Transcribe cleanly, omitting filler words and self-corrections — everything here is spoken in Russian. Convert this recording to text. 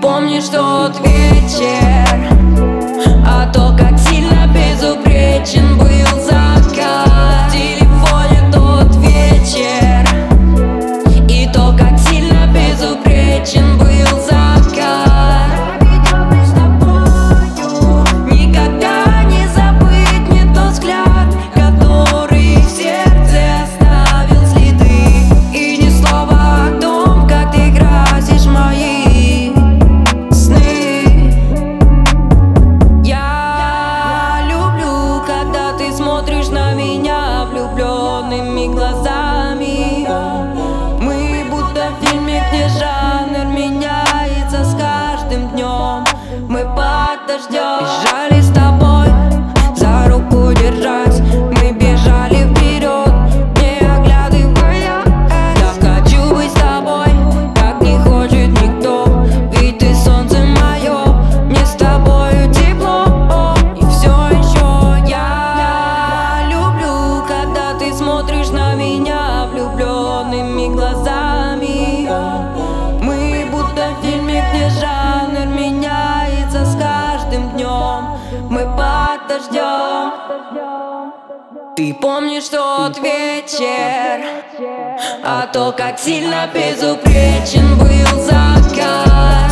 помнишь тот вечер, а то, как сильно безупречен был закат. В телефоне тот вечер, и то, как сильно безупречен был закат. Проведенный с тобою, никогда не забыть мне тот взгляд, который в сердце оставил следы. И ни слова о том, как ты красишь мои сны. Я люблю, когда ты смотришь на меня влюбленными глазами. Мы будто в фильме, где жанр меняется с каждым днем. Мы под дождем бежали с тобой, за руку держась. Мы бежали вперед, не оглядывая. Я хочу быть с тобой, как не хочет никто. Ведь ты солнце мое, мне с тобою тепло. И все еще я люблю, когда ты смотришь на меня влюбленными глазами. Мы будто в фильме, где жанр меняется с каждым днем. Мы под дождем. Ты помнишь тот вечер, а то, как сильно безупречен был закат.